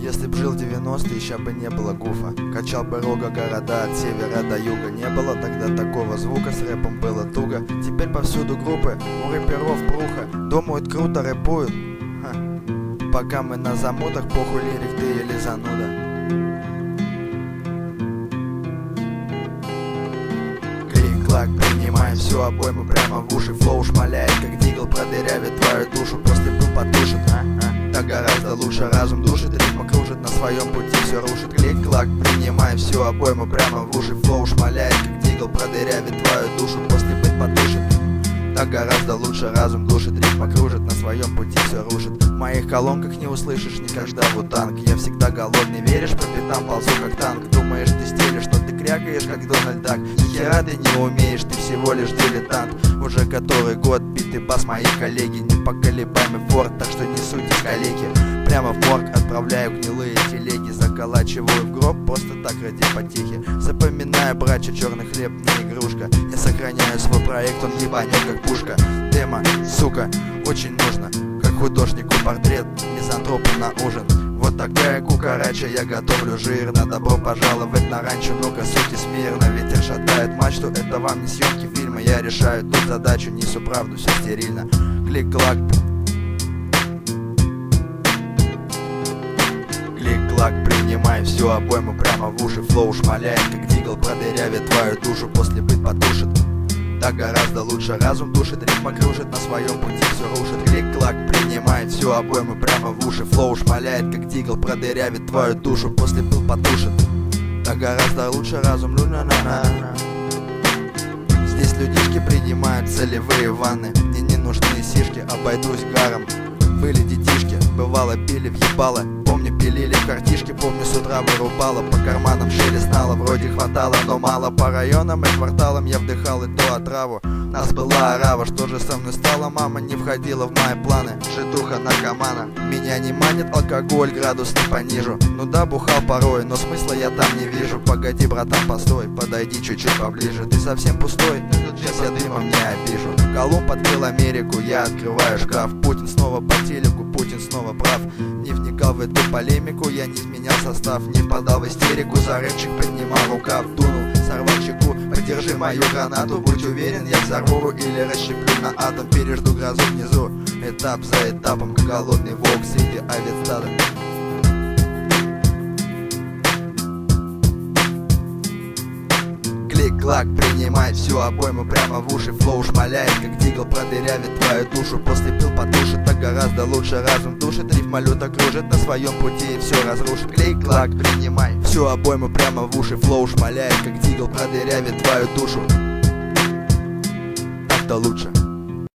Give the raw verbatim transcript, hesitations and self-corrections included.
Если б жил в девяностые, ща бы не было гуфа. Качал бы рога города от севера до юга. Не было тогда такого звука, с рэпом было туго. Теперь повсюду группы, у рэперов бруха. Думают, круто рэпуют. Ха. Пока мы на замутах, похуй лирик ты или зануда. Клик-клак, принимаем всю обойму прямо в уши. Флоу шмаляет, как дигл, продырявит твою душу. После пыл потушит, а? А? Так гораздо лучше, разум душит, ритм кружит, на своем пути все рушит. Клик-клак, принимаем всю обойму прямо в уши. Флоу шмаляет, как дигл, продырявит твою душу. После пыть потушит. Так гораздо лучше, разум душит, ритм кружит, на своем пути все рушит. В моих колонках не услышишь никогда вутанг. Я всегда голодный, веришь, по пятам ползу как танк. Думаешь, ты стелишь, что ты крякаешь, как Дональд Дак. Ни хера ты не умеешь, ты всего лишь дилетант. Уже который год битый бас мои коллеги. Непоколебаемый форт, так что не суйтесь, коллеги. Прямо в морг отправляю гнилые телеги. Заколачиваю в гроб просто так ради потехи. Запоминаю, братья, черный хлеб не игрушка. Я сохраняю свой проект, он ебанет как пушка. Демо, сука, очень нужно. Как художнику портрет, мизантропу на ужин. Вот такая кукарача, я готовлю жирно. Добро пожаловать на ранчо, ну-ка суйте смирно. Ветер шатает мачту, это вам не съемки фильма. Я решаю тут задачу, несу правду, все стерильно. Клик-клак. Клик-клак, принимай всю обойму прямо в уши. Флоу шмаляет, как дигл, продырявит твою душу. После пыть потушит. Так гораздо лучше, разум душит, ритм кружит, на своем пути все рушит. Клик-клак, принимает всю обойму прямо в уши. Флоу шмаляет, как дигл, продырявит твою душу. После пыл потушит. Так гораздо лучше, разум лю-на-на-на. Здесь людишки принимают целевые ванны. Мне не нужны сишки, обойдусь гаром. Были детишки, бывало пили в ебало. Помню, пилили в картишке, помню, с утра вырубало. По карманам шелестало, вроде хватало, но мало. По районам и кварталам я вдыхал эту отраву. Нас была орава, что же со мной стало? Мама не входила в мои планы, житуха наркомана. Меня не манит алкоголь, градус не понижу. Ну да, бухал порой, но смысла я там не вижу. Погоди, братан, постой, подойди чуть-чуть поближе. Ты совсем пустой, сейчас я дымом не обижу. Колумб открыл Америку, я открываю шкаф. Путин снова по телеку, Путин снова прав. Не вникал в эту полемику, я не изменял состав. Не впадал в истерику, за рэпчик поднимал рукав. Дунул, сорвал чеку, придержи мою гранату. Будь уверен, я взорву или расщеплю на атом. Пережду грозу внизу, этап за этапом, как голодный волк среди овец стада. Клик-клак, принимай всю обойму прямо в уши. Флоу шмаляет, как дигл, продырявит твою душу. После пил потушит, так гораздо лучше, разум душит. Рифмолюта кружит, на своем пути и все разрушит. Клик-клак, принимай всю обойму прямо в уши. Флоу шмаляет, как дигл, продырявит твою душу. Так-то лучше.